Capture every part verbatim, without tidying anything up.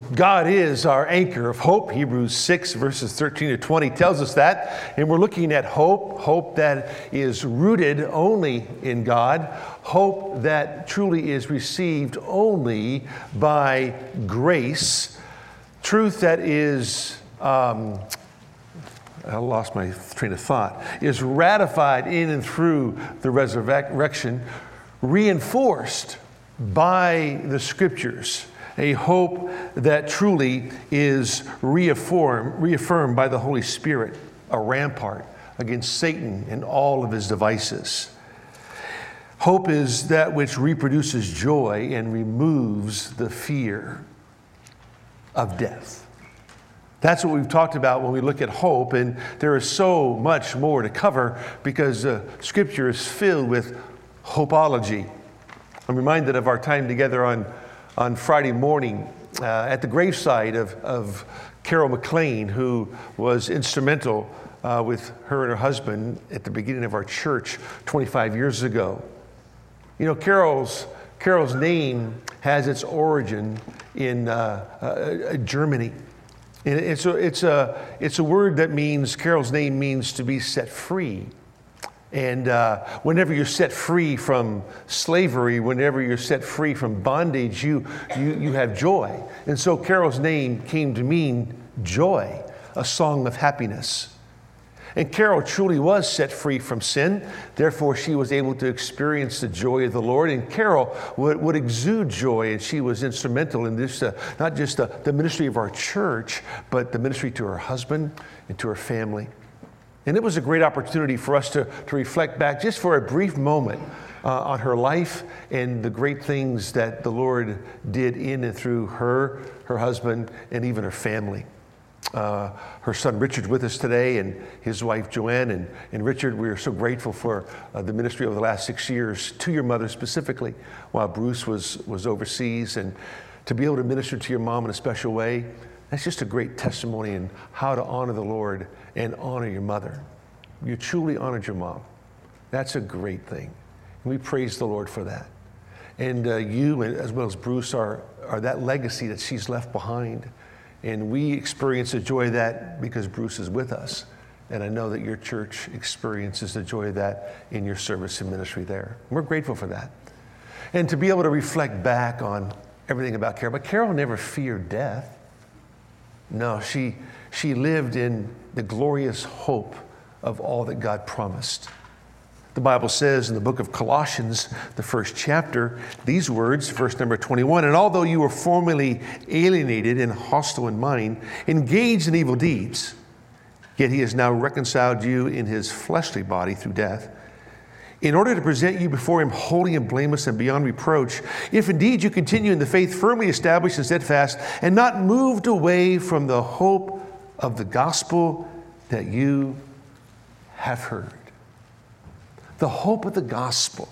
God is our anchor of hope. Hebrews six, verses thirteen to twenty tells us that. And we're looking at hope, hope that is rooted only in God, hope that truly is received only by grace, truth that is, um, I lost my train of thought, is ratified in and through the resurrection, reinforced by the Scriptures. A hope that truly is reaffirmed, reaffirmed by the Holy Spirit, a rampart against Satan and all of his devices. Hope is that which reproduces joy and removes the fear of death. That's what we've talked about when we look at hope, and there is so much more to cover because uh, Scripture is filled with hopeology. I'm reminded of our time together on on Friday morning uh, at the gravesite of, of Carol McLean, who was instrumental uh, with her and her husband at the beginning of our church twenty-five years ago. You know, Carol's, Carol's name has its origin in uh, uh, Germany. And it's a, it's, a, it's a word that means, Carol's name means to be set free. And uh, whenever you're set free from slavery, whenever you're set free from bondage, you, you, you have joy. And so Carol's name came to mean joy, a song of happiness. And Carol truly was set free from sin. Therefore, she was able to experience the joy of the Lord. And Carol would, would exude joy, and she was instrumental in this, uh, not just the, the ministry of our church, but the ministry to her husband and to her family. And it was a great opportunity for us to, to reflect back just for a brief moment uh, on her life and the great things that the Lord did in and through her, her husband, and even her family. Uh, her son Richard's with us today, and his wife Joanne. And, and Richard, we are so grateful for uh, the ministry over the last six years to your mother specifically, while Bruce was, was overseas. And to be able to minister to your mom in a special way, that's just a great testimony in how to honor the Lord and honor your mother. You truly honored your mom. That's a great thing. And we praise the Lord for that. And uh, you, as well as Bruce, are, are that legacy that she's left behind. And we experience the joy of that because Bruce is with us. And I know that your church experiences the joy of that in your service and ministry there. We're grateful for that. And to be able to reflect back on everything about Carol. But Carol never feared death. No, she, she lived in the glorious hope of all that God promised. The Bible says in the book of Colossians, the first chapter, these words, verse number twenty-one, "And although you were formerly alienated and hostile in mind, engaged in evil deeds, yet he has now reconciled you in his fleshly body through death, in order to present you before him holy and blameless and beyond reproach, if indeed you continue in the faith firmly established and steadfast, and not moved away from the hope of the gospel that you have heard." The hope of the gospel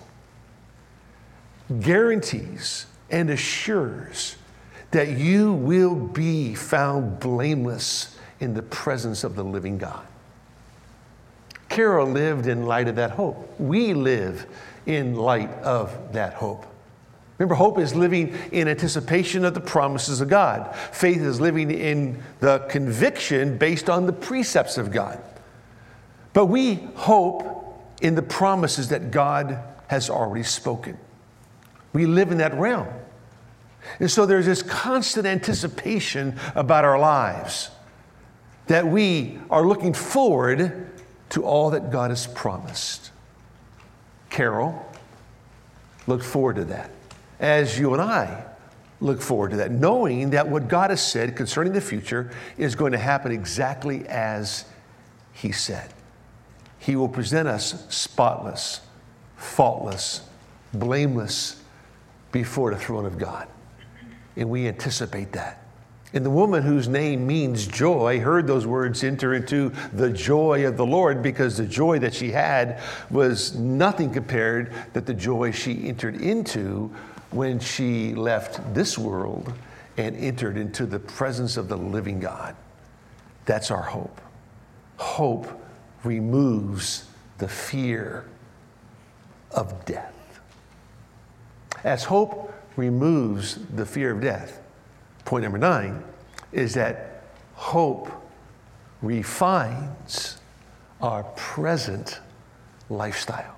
guarantees and assures that you will be found blameless in the presence of the living God. Carol lived in light of that hope. We live in light of that hope. Remember, hope is living in anticipation of the promises of God. Faith is living in the conviction based on the precepts of God. But we hope in the promises that God has already spoken. We live in that realm. And so there's this constant anticipation about our lives that we are looking forward to all that God has promised. Carol looked forward to that, as you and I look forward to that, knowing that what God has said concerning the future is going to happen exactly as he said. He will present us spotless, faultless, blameless before the throne of God. And we anticipate that. And the woman whose name means joy heard those words enter into the joy of the Lord, because the joy that she had was nothing compared to the joy she entered into when she left this world and entered into the presence of the living God. That's our hope. Hope removes the fear of death. As hope removes the fear of death, point number nine, is that hope refines our present lifestyle.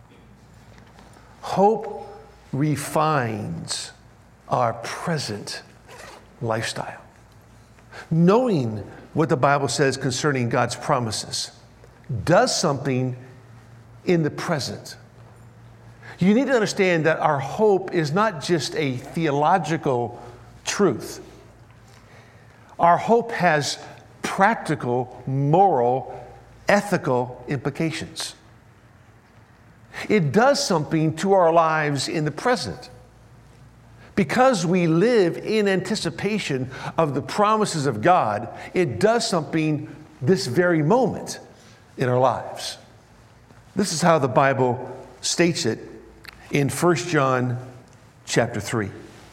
Hope refines our present lifestyle. Knowing what the Bible says concerning God's promises does something in the present. You need to understand that our hope is not just a theological truth. Our hope has practical, moral, ethical implications. It does something to our lives in the present. Because we live in anticipation of the promises of God, it does something this very moment in our lives. This is how the Bible states it in First John chapter three.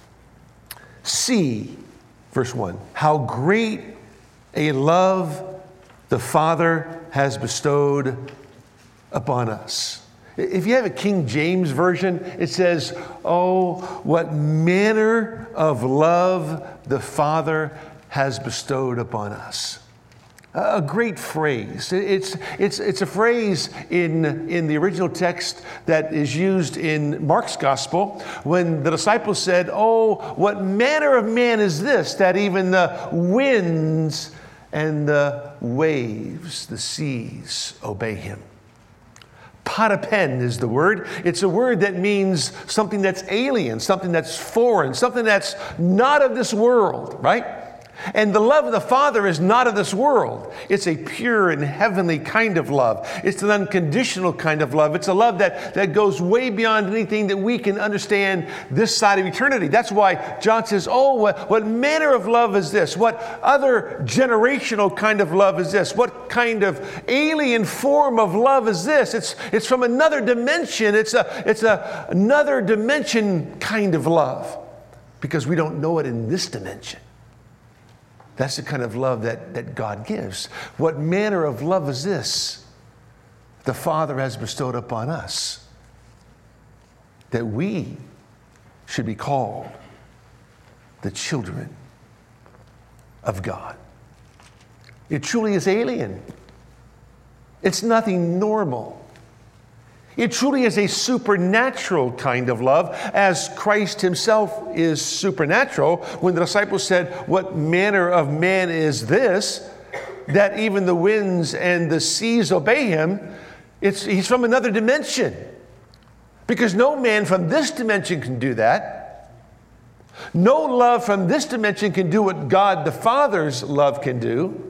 See, verse one, how great a love the Father has bestowed upon us. If you have a King James version, it says, oh, what manner of love the Father has bestowed upon us. A great phrase. It's, it's, it's a phrase in, in the original text that is used in Mark's gospel when the disciples said, oh, what manner of man is this, that even the winds and the waves, the seas, obey him. Parapen is the word. It's a word that means something that's alien, something that's foreign, something that's not of this world, right? And the love of the Father is not of this world. It's a pure and heavenly kind of love. It's an unconditional kind of love. It's a love that, that goes way beyond anything that we can understand this side of eternity. That's why John says, oh, what, what manner of love is this? What other generational kind of love is this? What kind of alien form of love is this? It's, it's from another dimension. It's, a, it's a, another dimension kind of love because we don't know it in this dimension. That's the kind of love that, that God gives. What manner of love is this the Father has bestowed upon us? That we should be called the children of God. It truly is alien. It's nothing normal. It truly is a supernatural kind of love, as Christ himself is supernatural. When the disciples said, what manner of man is this, that even the winds and the seas obey him, it's, he's from another dimension. Because no man from this dimension can do that. No love from this dimension can do what God the Father's love can do.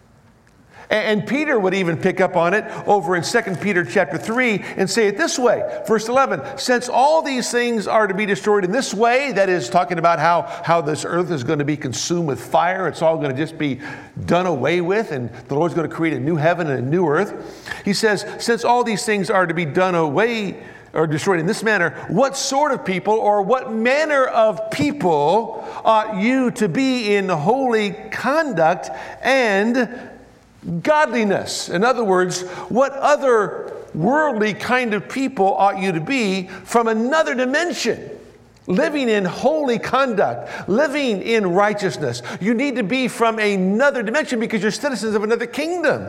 And Peter would even pick up on it over in Second Peter chapter three and say it this way. Verse eleven, since all these things are to be destroyed in this way, that is talking about how, how this earth is going to be consumed with fire. It's all going to just be done away with, and the Lord's going to create a new heaven and a new earth. He says, since all these things are to be done away or destroyed in this manner, what sort of people or what manner of people ought you to be in holy conduct and godliness? In other words, what other worldly kind of people ought you to be from another dimension? Living in holy conduct, living in righteousness. You need to be from another dimension because you're citizens of another kingdom.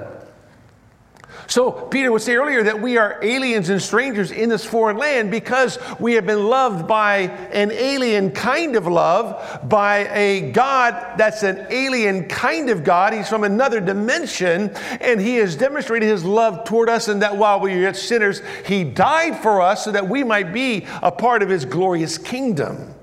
So Peter would say earlier that we are aliens and strangers in this foreign land because we have been loved by an alien kind of love, by a God that's an alien kind of God. He's from another dimension, and he has demonstrated his love toward us, and that while we were yet sinners, he died for us so that we might be a part of his glorious kingdom.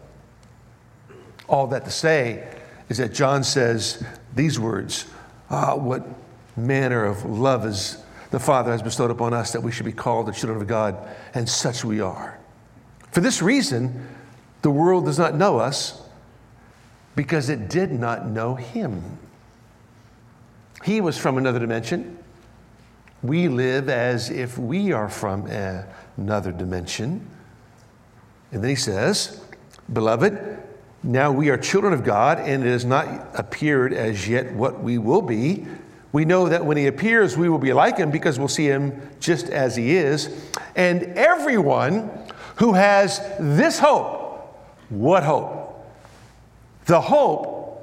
All that to say is that John says these words, ah, what manner of love is the Father has bestowed upon us that we should be called the children of God, and such we are. For this reason, the world does not know us because it did not know him. He was from another dimension. We live as if we are from a, another dimension. And then he says, beloved, now we are children of God, and it has not appeared as yet what we will be. We know that when he appears, we will be like him because we'll see him just as he is. And everyone who has this hope, what hope? The hope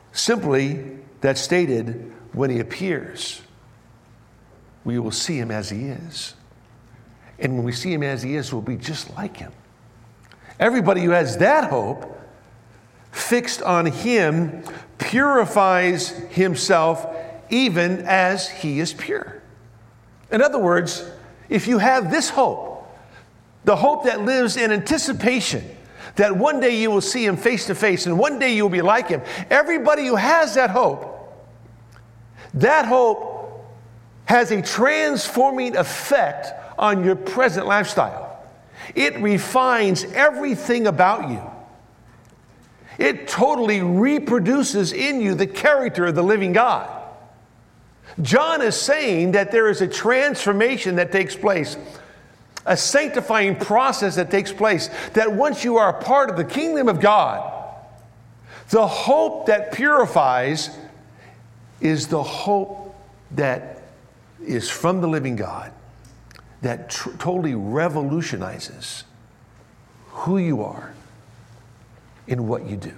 Simply, that stated, when he appears, we will see him as he is. And when we see him as he is, we'll be just like him. Everybody who has that hope fixed on him purifies himself even as he is pure. In other words, if you have this hope, the hope that lives in anticipation that one day you will see him face to face and one day you will be like him, everybody who has that hope, that hope has a transforming effect on your present lifestyle. It refines everything about you. It totally reproduces in you the character of the living God. John is saying that there is a transformation that takes place, a sanctifying process that takes place, that once you are a part of the kingdom of God, the hope that purifies is the hope that is from the living God, that tr- totally revolutionizes who you are and what you do.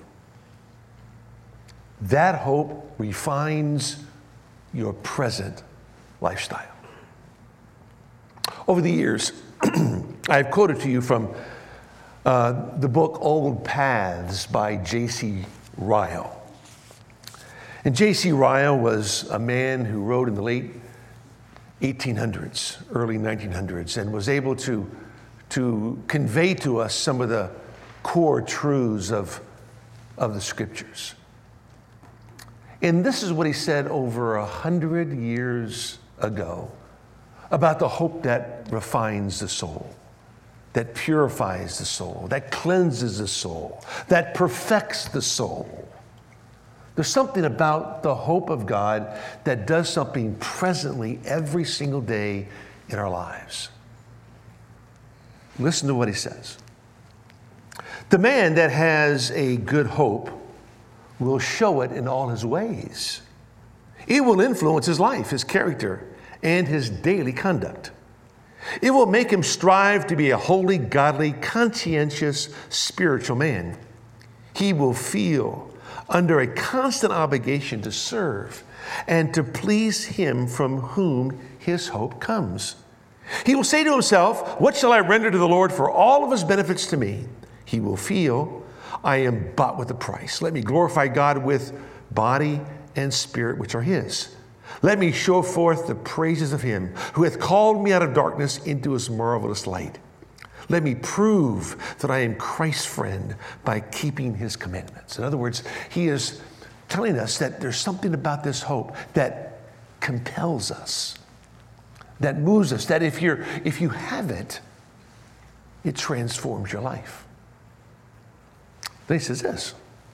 That hope refines your present lifestyle. Over the years, I've quoted to you from uh, the book Old Paths by J C Ryle. And J C Ryle was a man who wrote in the late eighteen hundreds, early nineteen hundreds, and was able to, to convey to us some of the core truths of, of the scriptures. And this is what he said over a hundred years ago about the hope that refines the soul, that purifies the soul, that cleanses the soul, that perfects the soul. There's something about the hope of God that does something presently every single day in our lives. Listen to what he says. The man that has a good hope will show it in all his ways. It will influence his life, his character, and his daily conduct. It will make him strive to be a holy, godly, conscientious, spiritual man. He will feel under a constant obligation to serve and to please him from whom his hope comes. He will say to himself, "What shall I render to the Lord for all of his benefits to me?" He will feel, "I am bought with a price. Let me glorify God with body and spirit, which are his. Let me show forth the praises of him who hath called me out of darkness into his marvelous light. Let me prove that I am Christ's friend by keeping his commandments." In other words, he is telling us that there's something about this hope that compels us, that moves us, that if you're if you have it, it transforms your life. Then he says this.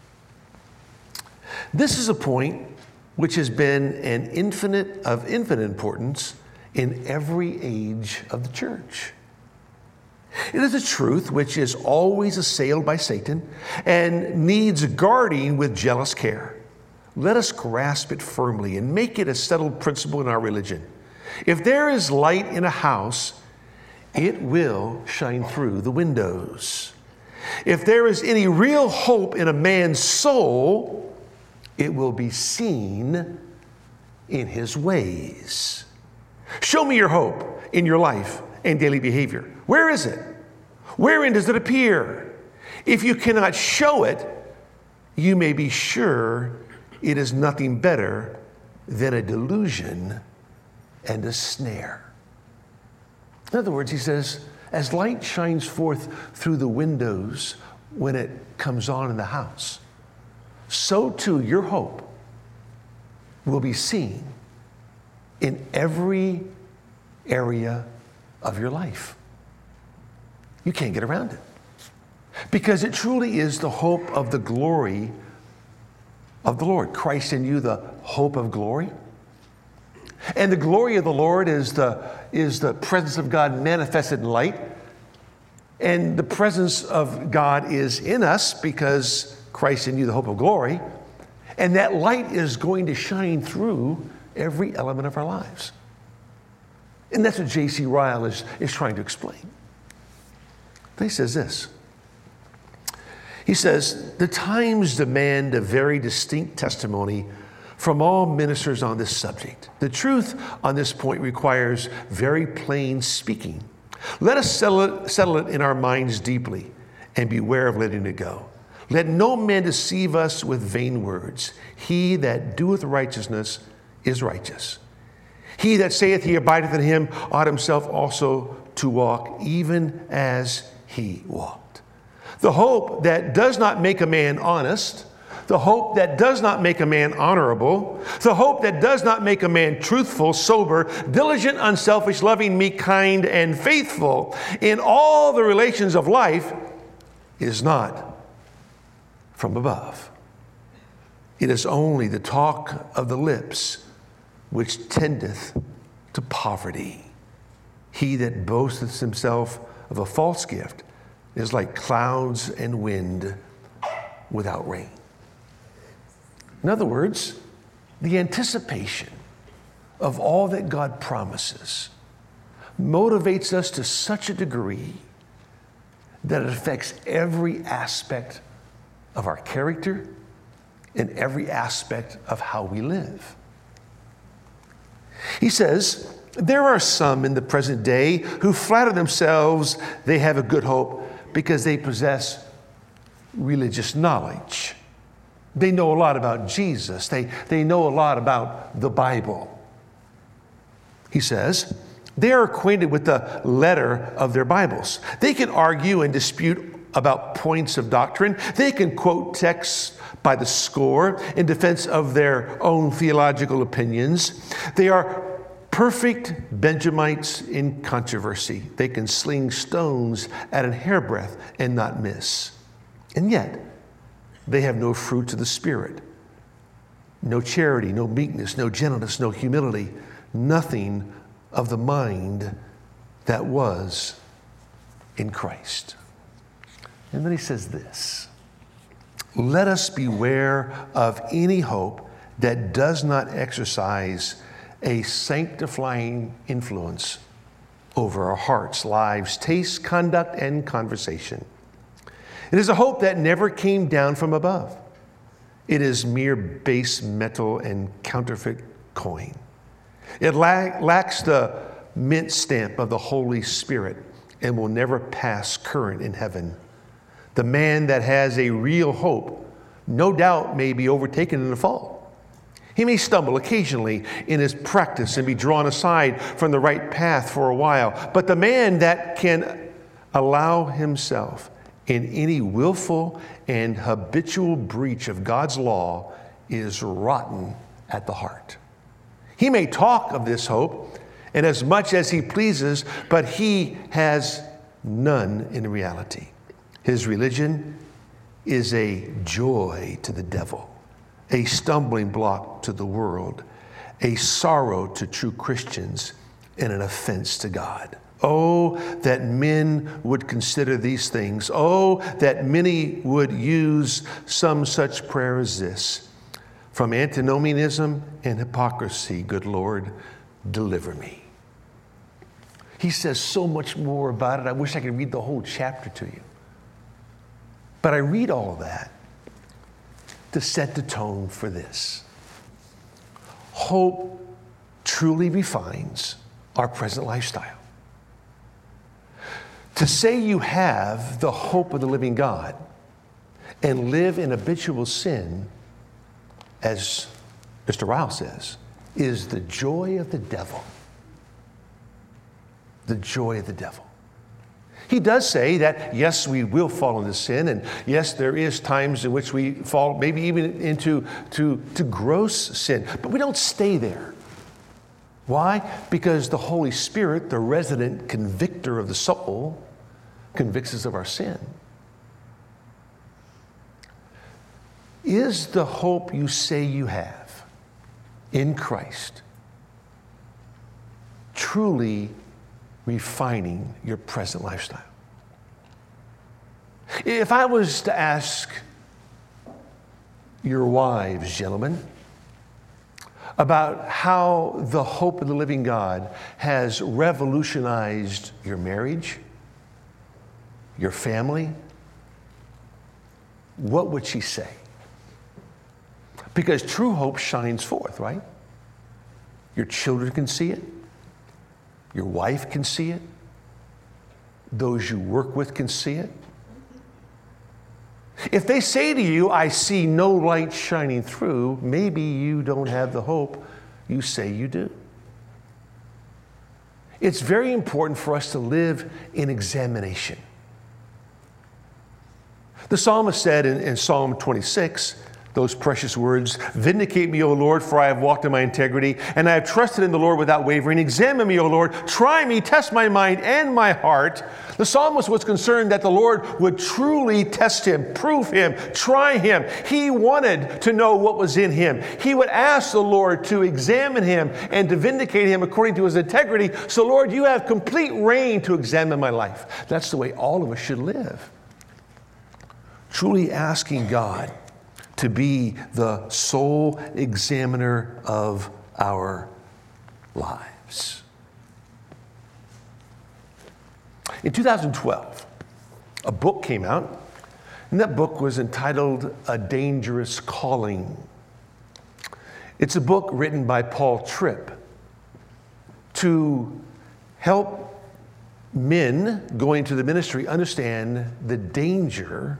This is a point which has been an infinite of infinite importance in every age of the church. It is a truth which is always assailed by Satan and needs guarding with jealous care. Let us grasp it firmly and make it a settled principle in our religion. If there is light in a house, it will shine through the windows. If there is any real hope in a man's soul, it will be seen in his ways. Show me your hope in your life and daily behavior. Where is it? Wherein does it appear? If you cannot show it, you may be sure it is nothing better than a delusion and a snare. In other words, he says, as light shines forth through the windows when it comes on in the house, so too your hope will be seen in every area of your life. You can't get around it, because it truly is the hope of the glory of the Lord. Christ in you, the hope of glory. And the glory of the Lord is the, is the presence of God manifested in light. And the presence of God is in us because Christ in you, the hope of glory. And that light is going to shine through every element of our lives. And that's what J C Ryle is, is trying to explain. He says this. He says, the times demand a very distinct testimony from all ministers on this subject. The truth on this point requires very plain speaking. Let us settle it, settle it in our minds deeply and beware of letting it go. Let no man deceive us with vain words. He that doeth righteousness is righteous. He that saith he abideth in him ought himself also to walk even as he walked. The hope that does not make a man honest, the hope that does not make a man honorable, the hope that does not make a man truthful, sober, diligent, unselfish, loving, meek, kind, and faithful in all the relations of life is not from above. It is only the talk of the lips which tendeth to poverty. He that boasteth himself of a false gift is like clouds and wind without rain. In other words, the anticipation of all that God promises motivates us to such a degree that it affects every aspect of our character and every aspect of how we live. He says, there are some in the present day who flatter themselves they have a good hope because they possess religious knowledge. They know a lot about Jesus. They, they know a lot about the Bible. He says, they are acquainted with the letter of their Bibles. They can argue and dispute about points of doctrine. They can quote texts by the score in defense of their own theological opinions. They are perfect Benjamites in controversy. They can sling stones at an hairbreadth and not miss. And yet, they have no fruits of the Spirit, no charity, no meekness, no gentleness, no humility, nothing of the mind that was in Christ. And then he says this, let us beware of any hope that does not exercise a sanctifying influence over our hearts, lives, tastes, conduct, and conversation. It is a hope that never came down from above. It is mere base metal and counterfeit coin. It la- lacks the mint stamp of the Holy Spirit and will never pass current in heaven. The man that has a real hope, no doubt, may be overtaken in a fall. He may stumble occasionally in his practice and be drawn aside from the right path for a while. But the man that can allow himself in any willful and habitual breach of God's law is rotten at the heart. He may talk of this hope and as much as he pleases, but he has none in reality. His religion is a joy to the devil, a stumbling block to the world, a sorrow to true Christians, and an offense to God. Oh, that men would consider these things. Oh, that many would use some such prayer as this. From antinomianism and hypocrisy, good Lord, deliver me. He says so much more about it. I wish I could read the whole chapter to you. But I read all of that to set the tone for this. Hope truly refines our present lifestyle. To say you have the hope of the living God and live in habitual sin, as Mister Ryle says, is the joy of the devil. The joy of the devil. He does say that, yes, we will fall into sin, and yes, there is times in which we fall maybe even into to, to gross sin, but we don't stay there. Why? Because the Holy Spirit, the resident convictor of the soul, convicts us of our sin. Is the hope you say you have in Christ truly refining your present lifestyle? If I was to ask your wives, gentlemen, about how the hope of the living God has revolutionized your marriage, your family, what would she say? Because true hope shines forth, right? Your children can see it. Your wife can see it. Those you work with can see it. If they say to you, I see no light shining through, maybe you don't have the hope you say you do. It's very important for us to live in examination. The psalmist said in, in Psalm twenty-six, those precious words, vindicate me, O Lord, for I have walked in my integrity, and I have trusted in the Lord without wavering. Examine me, O Lord, try me, test my mind and my heart. The psalmist was concerned that the Lord would truly test him, prove him, try him. He wanted to know what was in him. He would ask the Lord to examine him and to vindicate him according to his integrity. So, Lord, you have complete reign to examine my life. That's the way all of us should live. Truly asking God to be the sole examiner of our lives. In two thousand twelve, a book came out, and that book was entitled A Dangerous Calling. It's a book written by Paul Tripp to help men going to the ministry understand the danger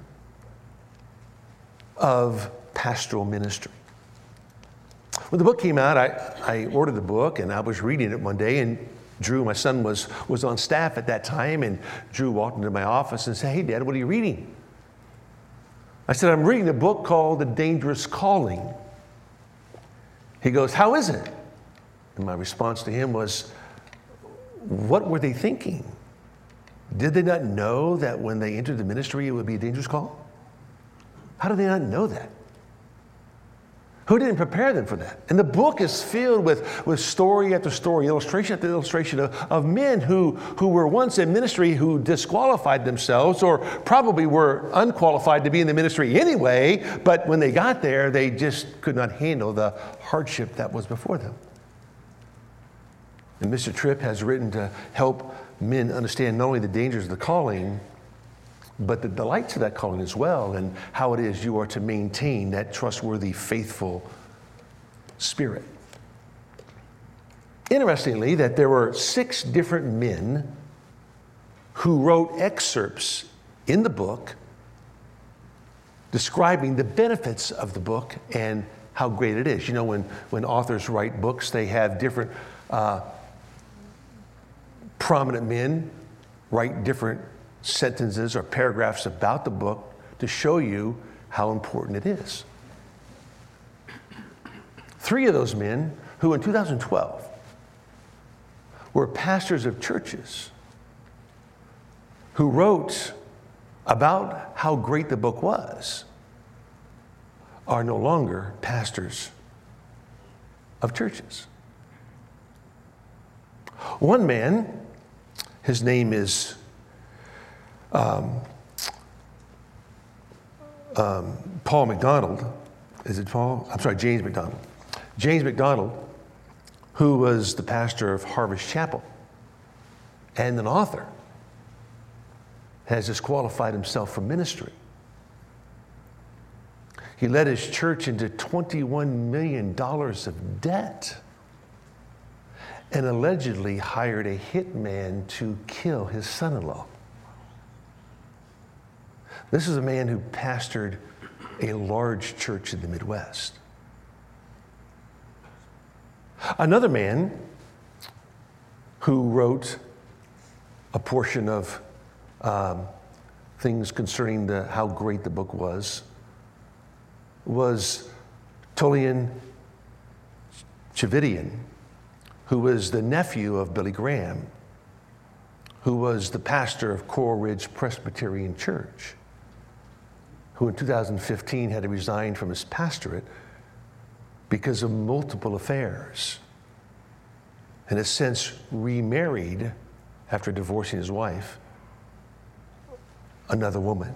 of pastoral ministry. When the book came out, I, I ordered the book, and I was reading it one day, and Drew, my son, was, was on staff at that time, and Drew walked into my office and said, hey, Dad, what are you reading? I said, I'm reading a book called A Dangerous Calling. He goes, how is it? And my response to him was, what were they thinking? Did they not know that when they entered the ministry, it would be a dangerous call? How did they not know that? Who didn't prepare them for that? And the book is filled with, with story after story, illustration after illustration of, of men who, who were once in ministry who disqualified themselves or probably were unqualified to be in the ministry anyway, but when they got there, they just could not handle the hardship that was before them. And Mister Tripp has written to help men understand not only the dangers of the calling, but the delights of that calling as well, and how it is you are to maintain that trustworthy, faithful spirit. Interestingly, that there were six different men who wrote excerpts in the book describing the benefits of the book and how great it is. You know, when, when authors write books, they have different uh, prominent men write different sentences or paragraphs about the book to show you how important it is. Three of those men, who in two thousand twelve were pastors of churches, who wrote about how great the book was, are no longer pastors of churches. One man, his name is Um, um, Paul McDonald, is it Paul? I'm sorry, James McDonald. James McDonald, who was the pastor of Harvest Chapel and an author, has disqualified himself from ministry. He led his church into twenty-one million dollars of debt and allegedly hired a hitman to kill his son-in-law. This is a man who pastored a large church in the Midwest. Another man who wrote a portion of um, things concerning the, how great the book was was Tullian Tchividjian, who was the nephew of Billy Graham, who was the pastor of Coral Ridge Presbyterian Church, who in two thousand fifteen had to resign from his pastorate because of multiple affairs, and has since remarried after divorcing his wife, another woman.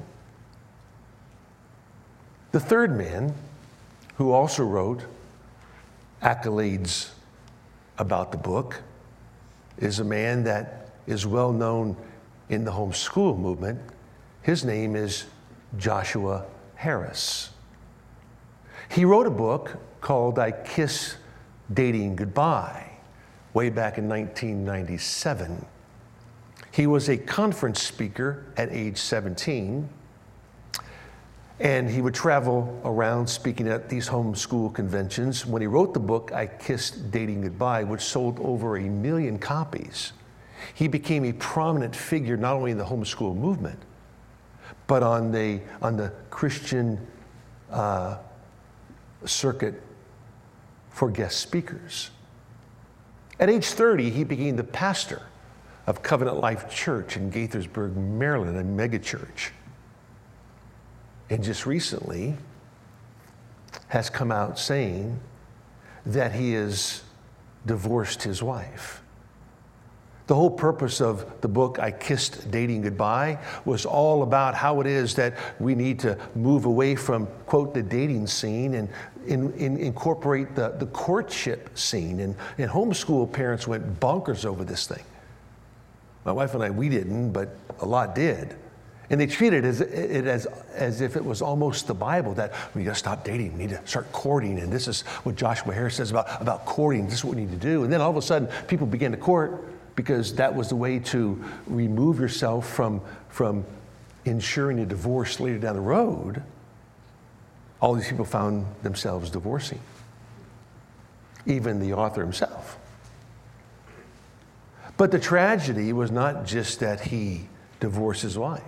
The third man, who also wrote accolades about the book, is a man that is well known in the homeschool movement. His name is Joshua Harris. He wrote a book called I Kiss Dating Goodbye way back in nineteen ninety-seven. He was a conference speaker at age seventeen, and he would travel around speaking at these homeschool conventions. When he wrote the book, I Kissed Dating Goodbye, which sold over a million copies, he became a prominent figure not only in the homeschool movement, but on the, on the Christian uh, circuit for guest speakers. At age thirty, he became the pastor of Covenant Life Church in Gaithersburg, Maryland, a megachurch. And just recently has come out saying that he has divorced his wife. The whole purpose of the book, I Kissed Dating Goodbye, was all about how it is that we need to move away from, quote, the dating scene and in, in, incorporate the, the courtship scene. And, and homeschool parents went bonkers over this thing. My wife and I, we didn't, but a lot did. And they treated it as, it as, as if it was almost the Bible, that we got to stop dating, we need to start courting. And this is what Joshua Harris says about, about courting. This is what we need to do. And then all of a sudden, people began to court because that was the way to remove yourself from, from ensuring a divorce later down the road. All these people found themselves divorcing, even the author himself. But the tragedy was not just that he divorced his wife,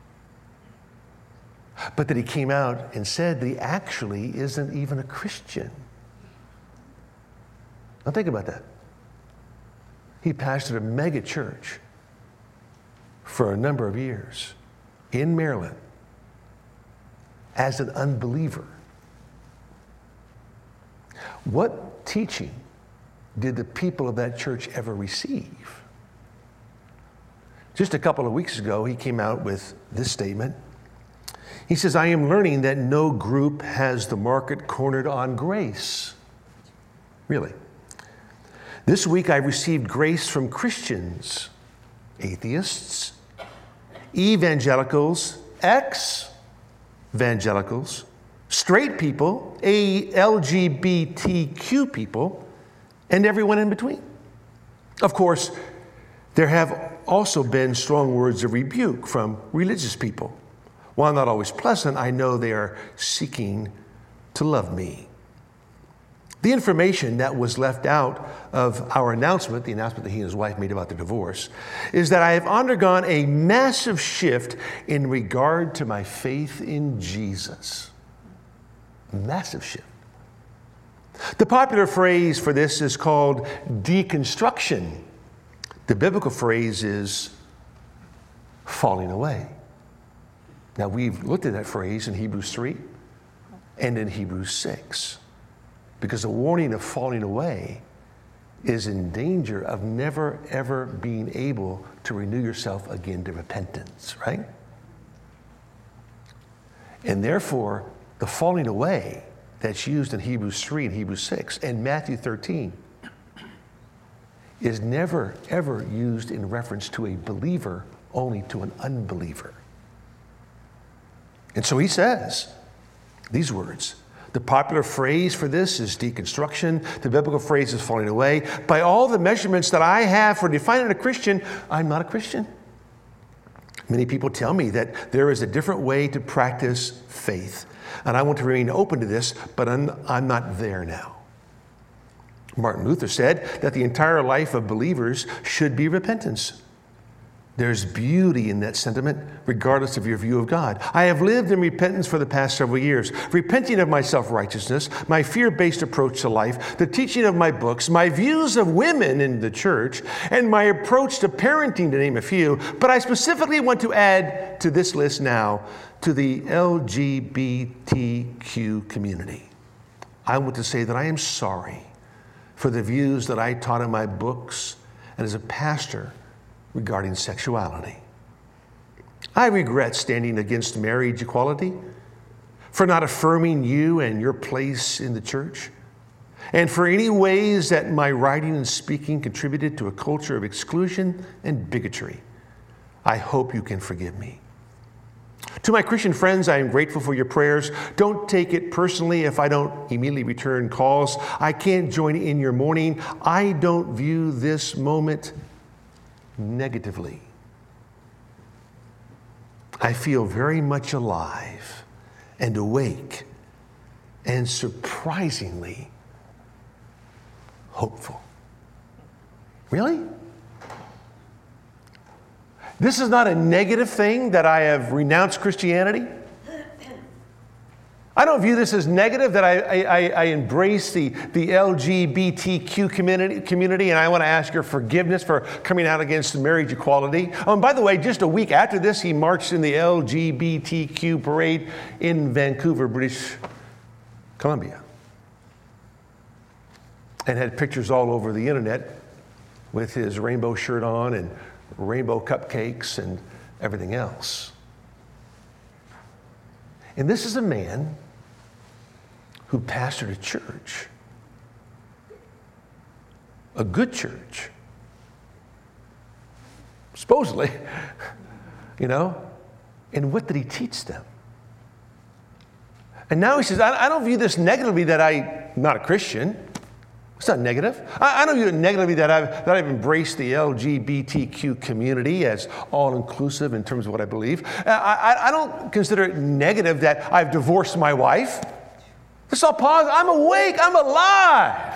but that he came out and said that he actually isn't even a Christian. Now think about that. He pastored a mega church for a number of years in Maryland as an unbeliever. What teaching did the people of that church ever receive? Just a couple of weeks ago, he came out with this statement. He says, I am learning that no group has the market cornered on grace. Really. This week I received grace from Christians, atheists, evangelicals, ex-evangelicals, straight people, L G B T Q people, and everyone in between. Of course, there have also been strong words of rebuke from religious people. While not always pleasant, I know they are seeking to love me. The information that was left out of our announcement, the announcement that he and his wife made about the divorce, is that I have undergone a massive shift in regard to my faith in Jesus. A massive shift. The popular phrase for this is called deconstruction. The biblical phrase is falling away. Now, we've looked at that phrase in Hebrews three and in Hebrews six, because the warning of falling away is in danger of never, ever being able to renew yourself again to repentance, right? And therefore, the falling away that's used in Hebrews three and Hebrews six and Matthew thirteen is never, ever used in reference to a believer, only to an unbeliever. And so he says these words. The popular phrase for this is deconstruction. The biblical phrase is falling away. By all the measurements that I have for defining a Christian, I'm not a Christian. Many people tell me that there is a different way to practice faith, and I want to remain open to this, but I'm, I'm not there now. Martin Luther said that the entire life of believers should be repentance. There's beauty in that sentiment, regardless of your view of God. I have lived in repentance for the past several years, repenting of my self-righteousness, my fear-based approach to life, the teaching of my books, my views of women in the church, and my approach to parenting, to name a few. But I specifically want to add to this list now to the L G B T Q community. I want to say that I am sorry for the views that I taught in my books and as a pastor regarding sexuality. I regret standing against marriage equality, for not affirming you and your place in the church, and for any ways that my writing and speaking contributed to a culture of exclusion and bigotry. I hope you can forgive me. To my Christian friends, I am grateful for your prayers. Don't take it personally if I don't immediately return calls. I can't join in your mourning. I don't view this moment negatively. I feel very much alive and awake and surprisingly hopeful. Really? This is not a negative thing that I have renounced Christianity. I don't view this as negative that I, I, I embrace the, the L G B T Q community, community, and I want to ask your forgiveness for coming out against marriage equality. Oh, and by the way, just a week after this, he marched in the L G B T Q parade in Vancouver, British Columbia, and had pictures all over the internet with his rainbow shirt on and rainbow cupcakes and everything else. And this is a man who pastored a church, a good church, supposedly, you know, and what did he teach them? And now he says, I, I don't view this negatively that I'm not a Christian. It's not negative. I, I don't view it negatively that I've, that I've embraced the L G B T Q community as all-inclusive in terms of what I believe. I, I, I don't consider it negative that I've divorced my wife. It's all positive. I'm awake. I'm alive.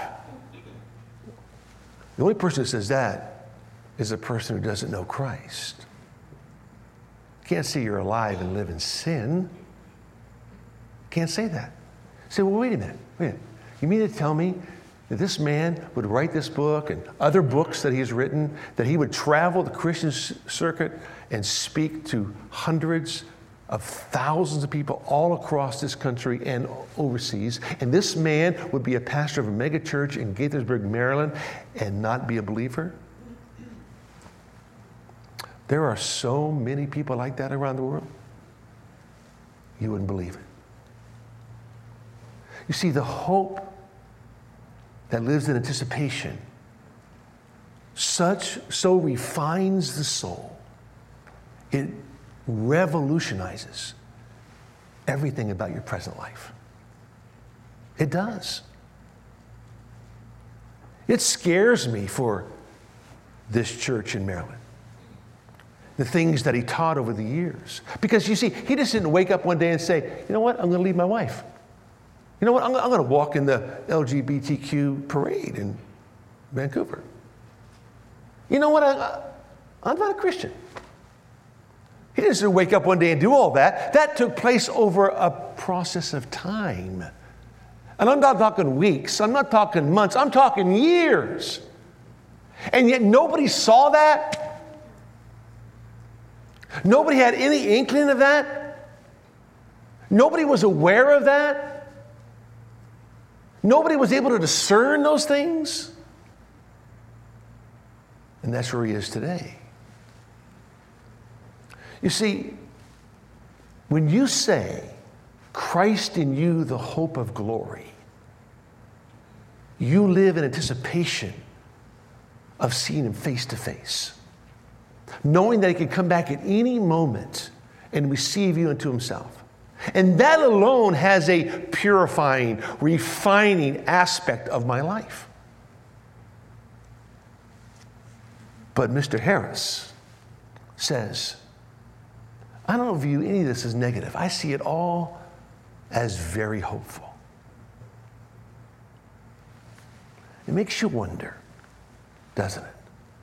The only person who says that is a person who doesn't know Christ. You can't say you're alive and live in sin. Can't say that. Say, well, wait a minute. Wait a minute. You mean to tell me that this man would write this book and other books that he's written, that he would travel the Christian circuit and speak to hundreds of thousands of people all across this country and overseas, and this man would be a pastor of a mega church in Gaithersburg, Maryland, and not be a believer? There are so many people like that around the world. You wouldn't believe it. You see, the hope that lives in anticipation such so refines the soul, it revolutionizes everything about your present life. It does. It scares me for this church in Maryland, the things that he taught over the years. Because you see, he just didn't wake up one day and say, you know what, I'm going to leave my wife. You know what, I'm, I'm going to walk in the L G B T Q parade in Vancouver. You know what, I, I'm not a Christian. He didn't wake up one day and do all that. That took place over a process of time. And I'm not talking weeks, I'm not talking months, I'm talking years. And yet nobody saw that. Nobody had any inkling of that. Nobody was aware of that. Nobody was able to discern those things. And that's where he is today. You see, when you say, Christ in you, the hope of glory, you live in anticipation of seeing him face to face, knowing that he can come back at any moment and receive you into himself. And that alone has a purifying, refining aspect of my life. But Mister Harris says, I don't view any of this as negative. I see it all as very hopeful. It makes you wonder, doesn't it?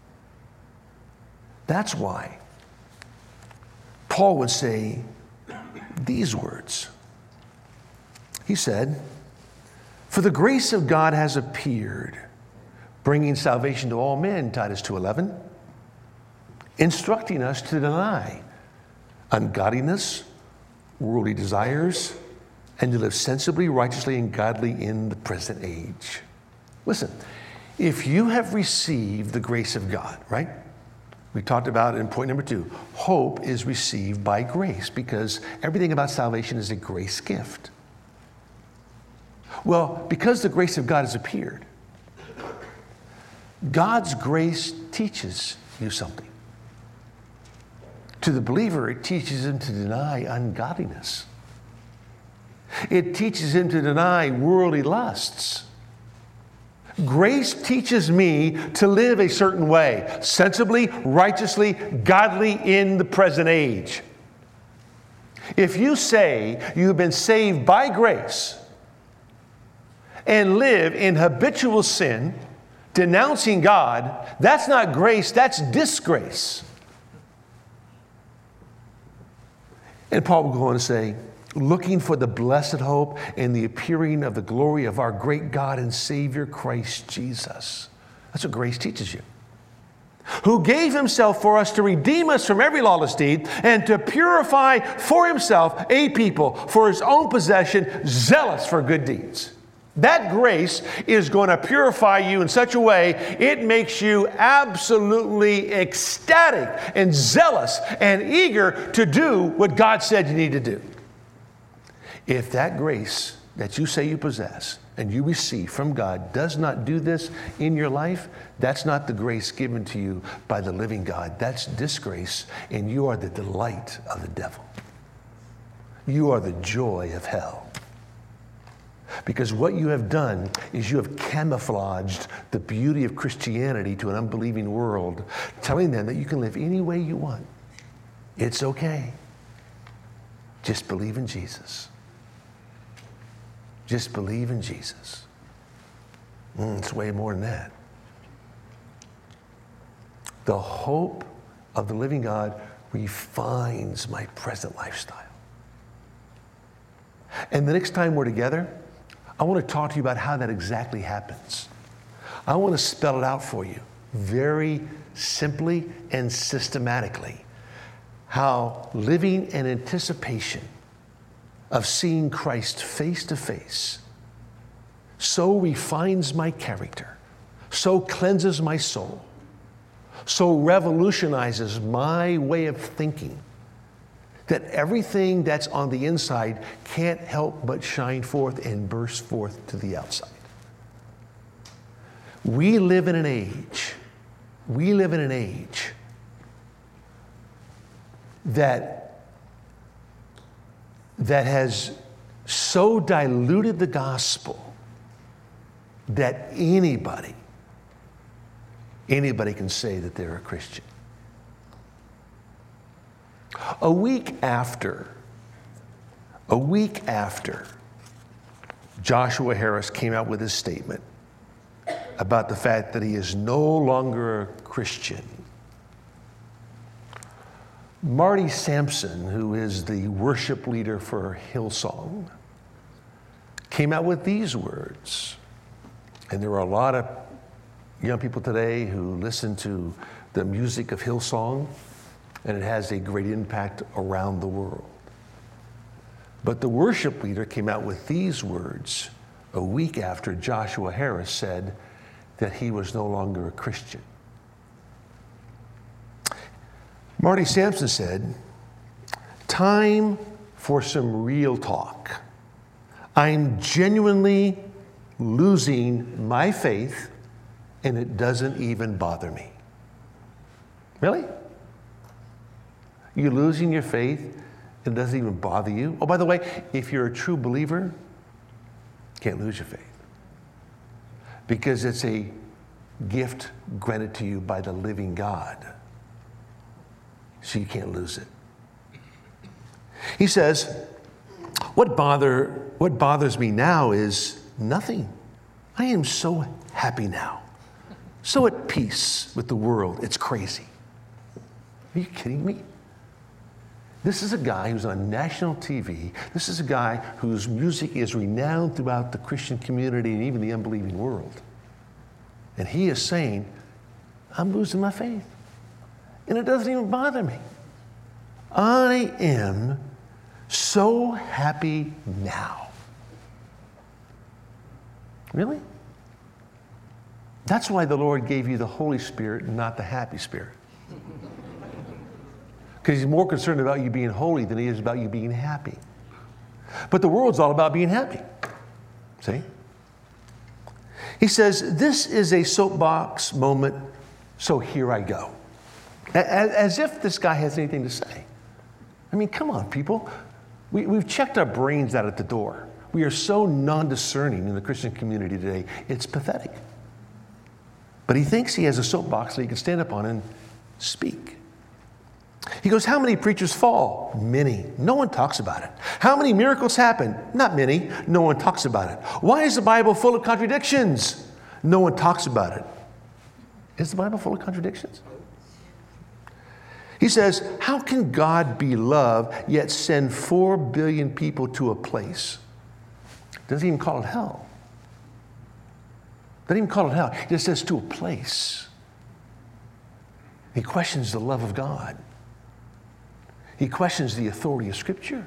That's why Paul would say these words. He said, for the grace of God has appeared, bringing salvation to all men, Titus two eleven, instructing us to deny ungodliness, worldly desires, and to live sensibly, righteously, and godly in the present age. Listen, if you have received the grace of God, right? We talked about it in point number two. Hope is received by grace because everything about salvation is a grace gift. Well, because the grace of God has appeared, God's grace teaches you something. To the believer, it teaches him to deny ungodliness. It teaches him to deny worldly lusts. Grace teaches me to live a certain way, sensibly, righteously, godly in the present age. If you say you've been saved by grace and live in habitual sin, denouncing God, that's not grace, that's disgrace. And Paul will go on to say, looking for the blessed hope and the appearing of the glory of our great God and Savior, Christ Jesus. That's what grace teaches you. Who gave himself for us to redeem us from every lawless deed and to purify for himself a people for his own possession, zealous for good deeds. That grace is going to purify you in such a way it makes you absolutely ecstatic and zealous and eager to do what God said you need to do. If that grace that you say you possess and you receive from God does not do this in your life, that's not the grace given to you by the living God. That's disgrace, and you are the delight of the devil. You are the joy of hell. Because what you have done is you have camouflaged the beauty of Christianity to an unbelieving world, telling them that you can live any way you want. It's okay. Just believe in Jesus. Just believe in Jesus. Mm, it's way more than that. The hope of the living God refines my present lifestyle. And the next time we're together, I want to talk to you about how that exactly happens. I want to spell it out for you very simply and systematically. How living in anticipation of seeing Christ face to face so refines my character, so cleanses my soul, so revolutionizes my way of thinking, that everything that's on the inside can't help but shine forth and burst forth to the outside. We live in an age, we live in an age that that has so diluted the gospel that anybody, anybody can say that they're a Christian. A week after, a week after Joshua Harris came out with his statement about the fact that he is no longer a Christian, Marty Sampson, who is the worship leader for Hillsong, came out with these words. And there are a lot of young people today who listen to the music of Hillsong, and it has a great impact around the world. But the worship leader came out with these words a week after Joshua Harris said that he was no longer a Christian. Marty Sampson said, "Time for some real talk. I'm genuinely losing my faith, and it doesn't even bother me." Really? You're losing your faith, and it doesn't even bother you? Oh, by the way, if you're a true believer, you can't lose your faith, because it's a gift granted to you by the living God. So you can't lose it. He says, what bother, what bothers me now is nothing. I am so happy now. So at peace with the world. It's crazy. Are you kidding me? This is a guy who's on national T V. This is a guy whose music is renowned throughout the Christian community and even the unbelieving world. And he is saying, I'm losing my faith. And it doesn't even bother me. I am so happy now. Really? That's why the Lord gave you the Holy Spirit and not the happy spirit. Because he's more concerned about you being holy than he is about you being happy. But the world's all about being happy. See? He says, this is a soapbox moment, so here I go. As, as if this guy has anything to say. I mean, come on, people. We, we've checked our brains out at the door. We are so non-discerning in the Christian community today. It's pathetic. But he thinks he has a soapbox that he can stand up on and speak. He goes, how many preachers fall? Many. No one talks about it. How many miracles happen? Not many. No one talks about it. Why is the Bible full of contradictions? No one talks about it. Is the Bible full of contradictions? He says, how can God be love yet send four billion people to a place? Doesn't even call it hell. Doesn't even call it hell. He just says to a place. He questions the love of God. He questions the authority of Scripture.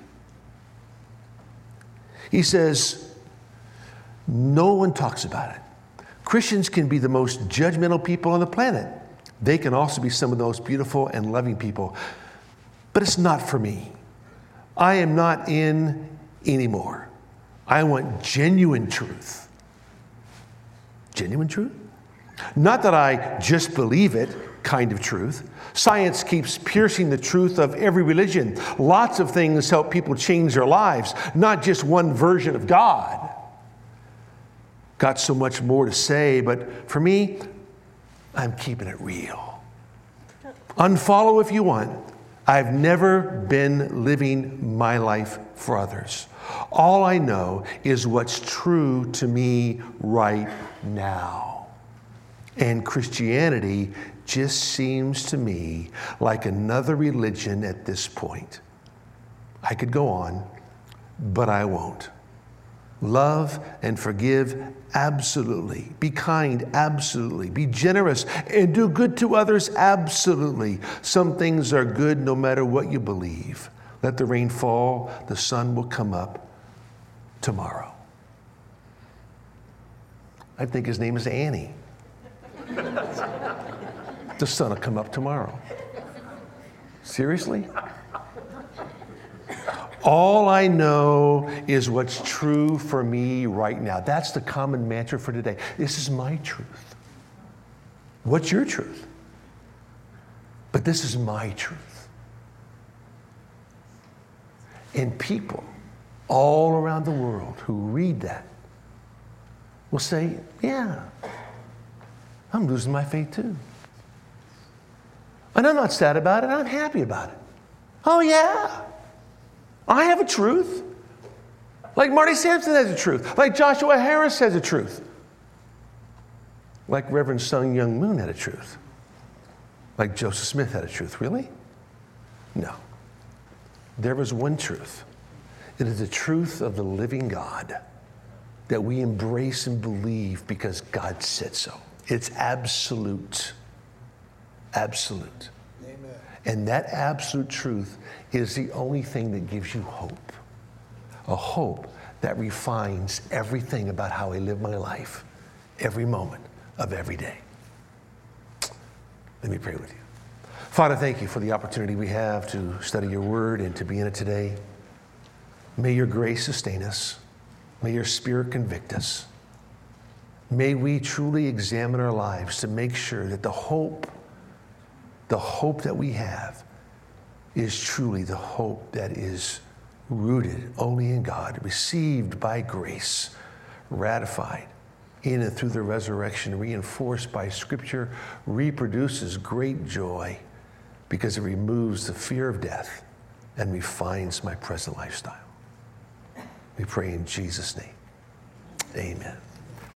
He says, no one talks about it. Christians can be the most judgmental people on the planet. They can also be some of the most beautiful and loving people. But it's not for me. I am not in anymore. I want genuine truth. Genuine truth? Not that I just believe it kind of truth. Science keeps piercing the truth of every religion. Lots of things help people change their lives, not just one version of God. Got so much more to say, but for me, I'm keeping it real. Unfollow if you want. I've never been living my life for others. All I know is what's true to me right now. And Christianity just seems to me like another religion at this point. I could go on, but I won't. Love and forgive, absolutely. Be kind, absolutely. Be generous and do good to others, absolutely. Some things are good no matter what you believe. Let the rain fall, the sun will come up tomorrow. I think his name is Annie. The sun will come up tomorrow. Seriously? All I know is what's true for me right now. That's the common mantra for today. This is my truth. What's your truth? But this is my truth. And people all around the world who read that will say, yeah, I'm losing my faith too. And I'm not sad about it, I'm happy about it. Oh yeah. I have a truth. Like Marty Sampson has a truth. Like Joshua Harris has a truth. Like Reverend Sun Young Moon had a truth. Like Joseph Smith had a truth. Really? No. There is one truth. It is the truth of the living God that we embrace and believe because God said so. It's absolute. Absolute. Amen. And that absolute truth is the only thing that gives you hope. A hope that refines everything about how I live my life, every moment of every day. Let me pray with you. Father, thank you for the opportunity we have to study your word and to be in it today. May your grace sustain us. May your Spirit convict us. May we truly examine our lives to make sure that the hope, the hope that we have is truly the hope that is rooted only in God, received by grace, ratified in and through the resurrection, reinforced by Scripture, reproduces great joy because it removes the fear of death and refines my present lifestyle. We pray in Jesus' name. Amen.